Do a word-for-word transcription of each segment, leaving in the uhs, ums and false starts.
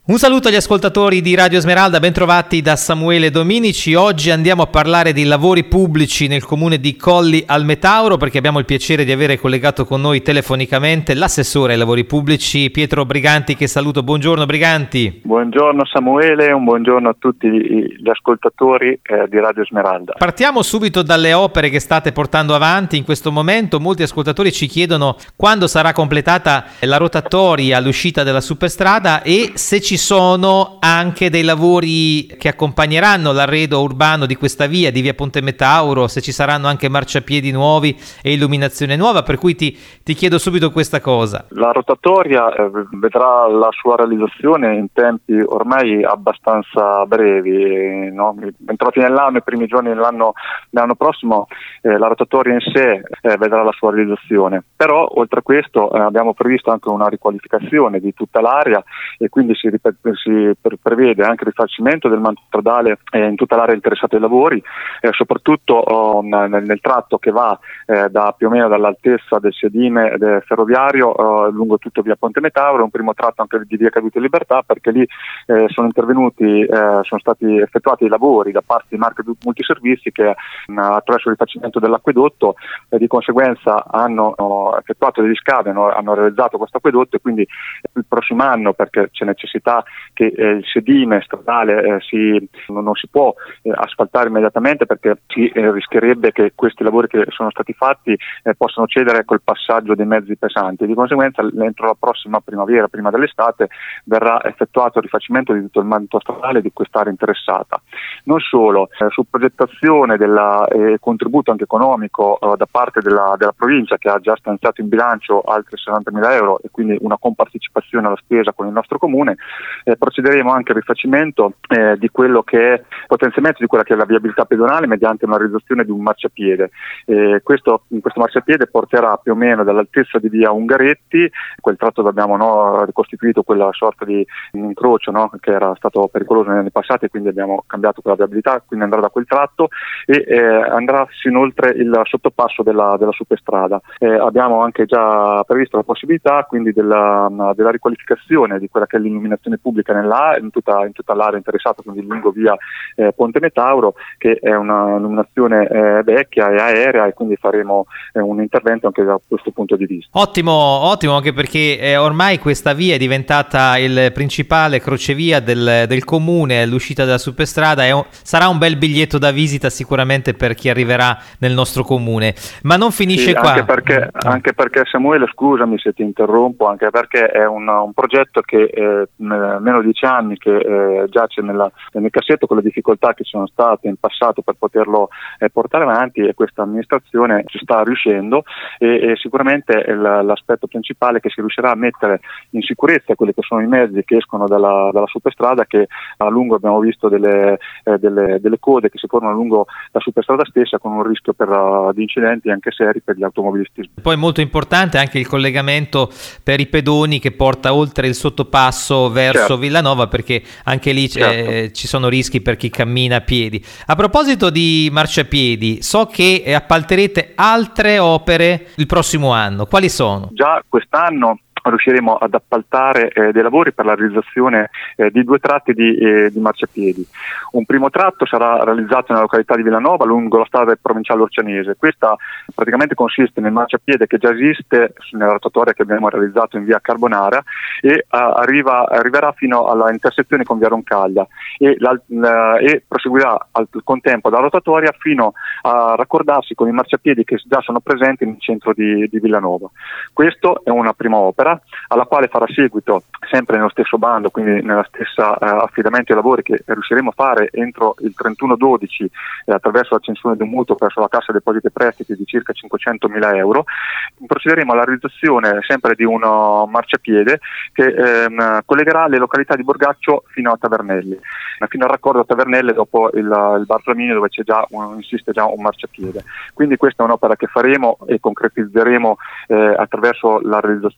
Un saluto agli ascoltatori di Radio Smeralda, bentrovati da Samuele Dominici. Oggi andiamo a parlare di lavori pubblici nel comune di Colli al Metauro, perché abbiamo il piacere di avere collegato con noi telefonicamente l'assessore ai lavori pubblici Pietro Briganti, che saluto. Buongiorno Briganti. Buongiorno Samuele, un buongiorno a tutti gli ascoltatori eh, di Radio Smeralda. Partiamo subito dalle opere che state portando avanti in questo momento. Molti ascoltatori ci chiedono quando sarà completata la rotatoria all'uscita della superstrada e se ci sono anche dei lavori che accompagneranno l'arredo urbano di questa via, di via Ponte Metauro, se ci saranno anche marciapiedi nuovi e illuminazione nuova, per cui ti, ti chiedo subito questa cosa. La rotatoria eh, vedrà la sua realizzazione in tempi ormai abbastanza brevi, no? Entro la fine dell'anno, i primi giorni dell'anno, dell'anno prossimo, eh, la rotatoria in sé eh, vedrà la sua realizzazione. Però oltre a questo eh, abbiamo previsto anche una riqualificazione di tutta l'area e quindi si ripete si prevede anche il rifacimento del manto stradale eh, in tutta l'area interessata ai lavori, eh, soprattutto oh, nel, nel tratto che va eh, da più o meno dall'altezza del sedime del ferroviario eh, lungo tutto via Ponte Metauro, un primo tratto anche di via Caduti Libertà, perché lì eh, sono intervenuti, eh, sono stati effettuati i lavori da parte di Marche Multiservizi che mh, attraverso il rifacimento dell'acquedotto eh, di conseguenza hanno oh, effettuato degli scavi, hanno, hanno realizzato questo acquedotto e quindi il prossimo anno, perché c'è necessità che eh, il sedime stradale eh, si, non, non si può eh, asfaltare immediatamente, perché si eh, rischierebbe che questi lavori che sono stati fatti eh, possano cedere col passaggio dei mezzi pesanti. Di conseguenza entro la prossima primavera, prima dell'estate, verrà effettuato il rifacimento di tutto il manto stradale di quest'area interessata. Non solo, eh, su progettazione del eh, contributo anche economico eh, da parte della, della provincia, che ha già stanziato in bilancio altri sessantamila euro e quindi una compartecipazione alla spesa con il nostro comune, Eh, procederemo anche al rifacimento eh, di quello che è potenziamento di quella che è la viabilità pedonale mediante una realizzazione di un marciapiede. Eh, questo, questo marciapiede porterà più o meno dall'altezza di via Ungaretti, quel tratto dove abbiamo no, ricostituito quella sorta di incrocio no, che era stato pericoloso negli anni passati, e quindi abbiamo cambiato quella viabilità, quindi andrà da quel tratto e eh, andrà sino oltre il sottopasso della, della superstrada. Eh, abbiamo anche già previsto la possibilità quindi della, della riqualificazione di quella che è l'illuminazione pubblica nella, in, tutta, in tutta l'area interessata, quindi lungo via eh, Ponte Metauro, che è una illuminazione eh, vecchia e aerea, e quindi faremo eh, un intervento anche da questo punto di vista. Ottimo, ottimo, anche perché eh, ormai questa via è diventata il principale crocevia del, del comune, l'uscita dalla superstrada, è un, sarà un bel biglietto da visita sicuramente per chi arriverà nel nostro comune, ma non finisce sì, qua. Anche perché, anche perché Samuele, scusami se ti interrompo, anche perché è un, un progetto che eh, meno di dieci anni che eh, giace nella, nel cassetto, con le difficoltà che sono state in passato per poterlo eh, portare avanti, e questa amministrazione ci sta riuscendo e, e sicuramente è la, l'aspetto principale che si riuscirà a mettere in sicurezza quelli che sono i mezzi che escono dalla, dalla superstrada, che a lungo abbiamo visto delle, eh, delle, delle code che si formano lungo la superstrada stessa, con un rischio per, uh, di incidenti anche seri per gli automobilisti. Poi molto importante anche il collegamento per i pedoni che porta oltre il sottopasso verso certo. Villanova, perché anche lì certo. eh, ci sono rischi per chi cammina a piedi. A proposito di marciapiedi, so che appalterete altre opere il prossimo anno. Quali sono? Già quest'anno riusciremo ad appaltare eh, dei lavori per la realizzazione eh, di due tratti di, eh, di marciapiedi. Un primo tratto sarà realizzato nella località di Villanova lungo la strada provinciale orcianese. Questa praticamente consiste nel marciapiede che già esiste nella rotatoria che abbiamo realizzato in via Carbonara e uh, arriva, arriverà fino alla intersezione con via Roncaglia e, la, uh, e proseguirà al contempo dalla rotatoria fino a raccordarsi con i marciapiedi che già sono presenti nel centro di, di Villanova. Questo è una prima opera alla quale farà seguito, sempre nello stesso bando, quindi nella stessa eh, affidamento ai lavori che riusciremo a fare entro il trentuno dodici eh, attraverso la cessione di un mutuo presso la Cassa Depositi e Prestiti di circa cinquecentomila euro. Procederemo alla realizzazione sempre di un uh, marciapiede che ehm, collegherà le località di Borgaccio fino a Tavernelli, fino al raccordo a Tavernelle dopo il, il Bar Flaminio, dove c'è già un, insiste già un marciapiede. Quindi questa è un'opera che faremo e concretizzeremo eh, attraverso la realizzazione eh,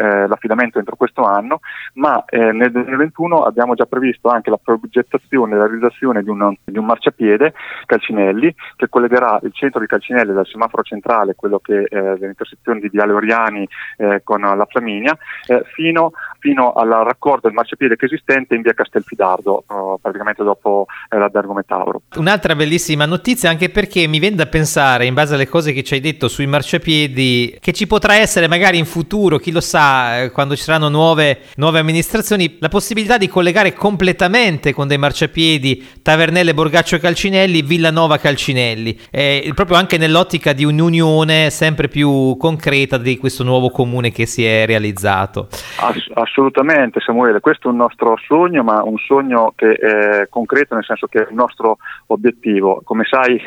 eh, l'affidamento entro questo anno, ma eh, nel duemilaventuno abbiamo già previsto anche la progettazione e la realizzazione di un, di un marciapiede Calcinelli che collegherà il centro di Calcinelli dal semaforo centrale, quello che è eh, l'intersezione di Viale Oriani eh, con la Flaminia, eh, fino, fino al raccordo del marciapiede che è esistente in via Castelfidardo, eh, praticamente dopo eh, l'Albergo Metauro. Un'altra bellissima notizia, anche perché mi viene da pensare, in base alle cose che ci hai detto sui marciapiedi, che ci potrà essere magari in futuro, chi lo sa, eh, quando ci saranno nuove, nuove amministrazioni, la possibilità di collegare completamente con dei marciapiedi Tavernelle Borgaccio Calcinelli, Villanova Calcinelli, eh, proprio anche nell'ottica di un'unione sempre più concreta di questo nuovo comune che si è realizzato. Ass- assolutamente Samuele, questo è un nostro sogno, ma un sogno che è concreto, nel senso che è il nostro obiettivo. Come sai,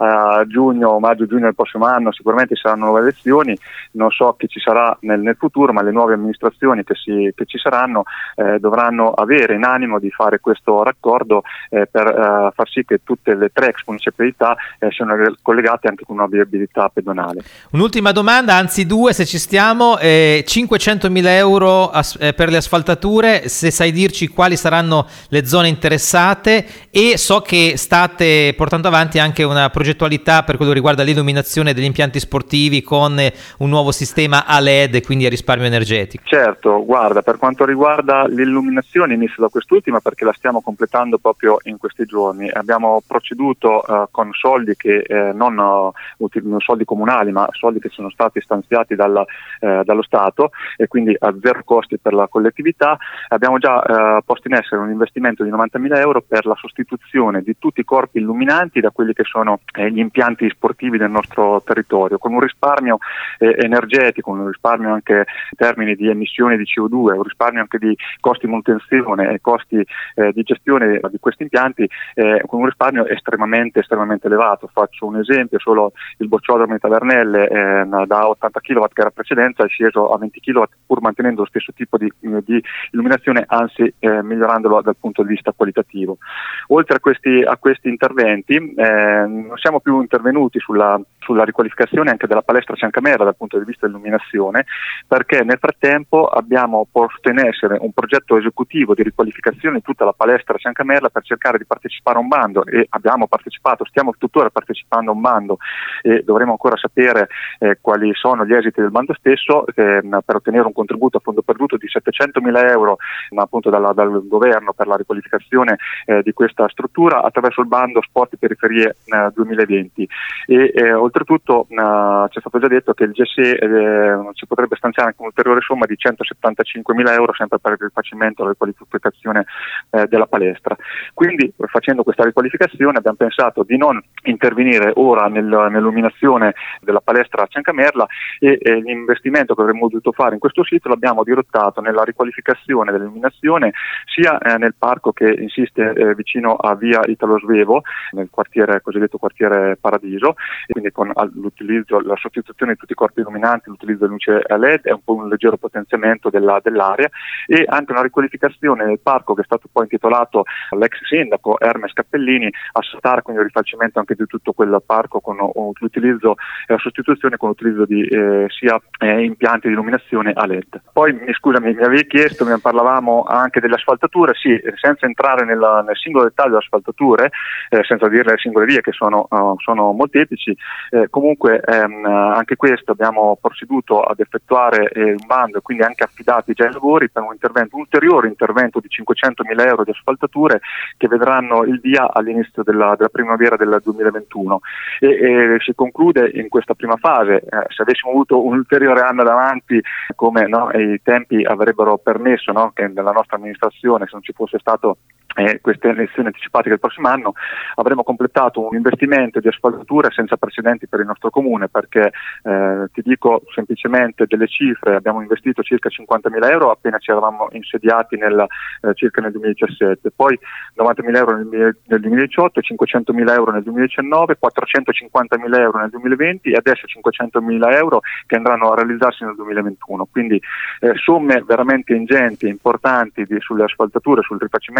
a giugno, maggio, giugno del prossimo anno sicuramente saranno nuove elezioni, non so che ci sarà nel, nel futuro, ma le nuove amministrazioni che, si, che ci saranno eh, dovranno avere in animo di fare questo raccordo eh, per eh, far sì che tutte le tre ex municipalità eh, siano collegate anche con una viabilità pedonale. Un'ultima domanda, anzi due se ci stiamo, eh, cinquecentomila euro as- eh, per le asfaltature, se sai dirci quali saranno le zone interessate, e so che state portando avanti anche una progettualità per quello che riguarda l'illuminazione degli impianti sportivi con un nuovo sistema a L E D e quindi a risparmio energetico. Certo, guarda, per quanto riguarda l'illuminazione inizio da quest'ultima perché la stiamo completando proprio in questi giorni. Abbiamo proceduto uh, con soldi che eh, non uh, soldi comunali, ma soldi che sono stati stanziati dalla, eh, dallo Stato, e quindi a zero costi per la collettività. Abbiamo già eh, posto in essere un investimento di novantamila euro per la sostituzione di tutti i corpi illuminanti da quelli che sono eh, gli impianti sportivi del nostro territorio, con un risparmio eh, energetico, un risparmio anche in termini di emissioni di C O due, un risparmio anche di costi di manutenzione e costi eh, di gestione di questi impianti, eh, con un risparmio estremamente estremamente elevato. Faccio un esempio: solo il bocciodromo di Tavernelle eh, da ottanta chilowatt che era precedenza è sceso a venti chilowatt, pur mantenendo lo stesso tipo di, di illuminazione, anzi eh, migliorandolo dal punto di vista qualitativo. Oltre a questi, a questi interventi eh, non siamo più intervenuti sulla, sulla riqualificazione anche della palestra Ciancamera dal punto di vista dell'illuminazione, perché nel frattempo abbiamo posto in essere un progetto esecutivo di riqualificazione di tutta la palestra Ciancamera per cercare di partecipare a un bando, e abbiamo partecipato, stiamo tuttora partecipando a un bando e dovremo ancora sapere eh, quali sono gli esiti del bando stesso, eh, per ottenere un contributo a fondo perduto di settecentomila euro ma appunto dalla, dal governo per la riqualificazione eh, di questa struttura attraverso il bando Sport Periferie eh, duemilaventi. E eh, oltretutto eh, ci è stato già detto che il G S E eh, ci potrebbe stanziare anche un'ulteriore somma di centosettantacinquemila euro sempre per il rifacimento e la riqualificazione eh, della palestra. Quindi, facendo questa riqualificazione, abbiamo pensato di non intervenire ora nel, nell'illuminazione della palestra a Ciancamerla, e eh, l'investimento che avremmo dovuto fare in questo sito l'abbiamo dirottato nella riqualificazione dell'illuminazione sia eh, nel parco che insiste eh, vicino a via Italo Svevo, nel quartiere cosiddetto quartiere Paradiso, e quindi con l'utilizzo, la sostituzione di tutti i corpi illuminanti, l'utilizzo di luce L E D e un po' un leggero potenziamento della, dell'area, e anche una riqualificazione del parco che è stato poi intitolato all'ex sindaco Hermes Cappellini a Satara, quindi il rifacimento anche di tutto quel parco con uh, l'utilizzo e la sostituzione con l'utilizzo di eh, sia eh, impianti di illuminazione a L E D. Poi mi scusami, mi avevi chiesto, mi parlavamo anche delle asfaltature. Sì, senza entrare nella, nel singolo dettaglio delle asfaltature, eh, senza dire le singole vie che sono, uh, sono molteplici, eh, comunque ehm, anche questo abbiamo proceduto ad effettuare eh, un bando e quindi anche affidati già i lavori per un intervento, un ulteriore intervento di cinquecentomila euro di asfaltature che vedranno il via all'inizio della, della primavera del duemilaventuno, e, e si conclude in questa prima fase. Eh, se avessimo avuto un ulteriore anno davanti, come no, i tempi avrebbero permesso, no, che nella nostra amministrazione, se non ci fosse stato eh, queste elezioni anticipate del prossimo anno, avremmo completato un investimento di asfaltature senza precedenti per il nostro comune, perché eh, ti dico semplicemente delle cifre: abbiamo investito circa cinquantamila euro appena ci eravamo insediati nel, eh, circa nel duemiladiciassette, poi novantamila euro nel, nel duemiladiciotto, cinquecentomila euro nel duemiladiciannove, quattrocentocinquantamila euro nel duemilaventi e adesso cinquecentomila euro che andranno a realizzarsi nel duemilaventuno. Quindi eh, somme veramente ingenti e importanti di, sulle asfaltature, sul rifacimento del manto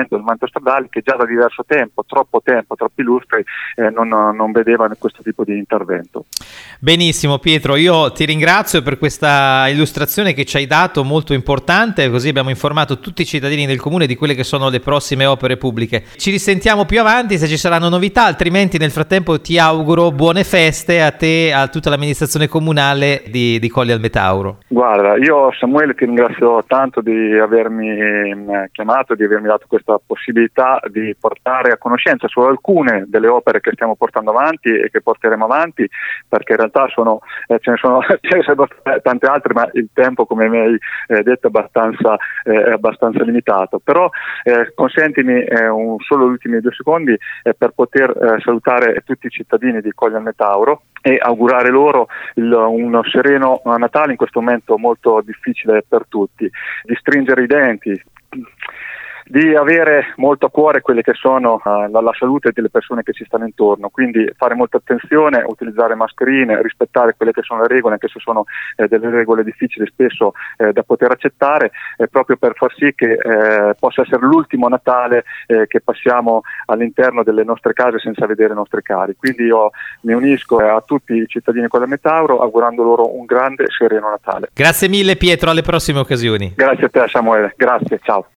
autostradali che già da diverso tempo, troppo tempo, troppi lustri, eh, non, non vedevano questo tipo di intervento. Benissimo Pietro, io ti ringrazio per questa illustrazione che ci hai dato, molto importante, così abbiamo informato tutti i cittadini del comune di quelle che sono le prossime opere pubbliche. Ci risentiamo più avanti se ci saranno novità, altrimenti nel frattempo ti auguro buone feste a te e a tutta l'amministrazione comunale di, di Colli al Metauro. Guarda, io Samuele ti ringrazio tanto di avermi chiamato, di avermi dato questa possibilità di portare a conoscenza su alcune delle opere che stiamo portando avanti e che porteremo avanti, perché in realtà sono, eh, ce ne sono tante altre, ma il tempo, come mi hai eh, detto, è abbastanza, eh, è abbastanza limitato. Però eh, consentimi eh, un, solo gli ultimi due secondi eh, per poter eh, salutare tutti i cittadini di Colli al Metauro e augurare loro il, un sereno Natale in questo momento molto difficile per tutti, di stringere i denti, di avere molto a cuore quelle che sono uh, la, la salute delle persone che ci stanno intorno, quindi fare molta attenzione, utilizzare mascherine, rispettare quelle che sono le regole, anche se sono eh, delle regole difficili spesso eh, da poter accettare, eh, proprio per far sì che eh, possa essere l'ultimo Natale eh, che passiamo all'interno delle nostre case senza vedere i nostri cari. Quindi io mi unisco a tutti i cittadini di Colli al Metauro augurando loro un grande sereno Natale. Grazie mille Pietro, alle prossime occasioni. Grazie a te Samuele, grazie, ciao.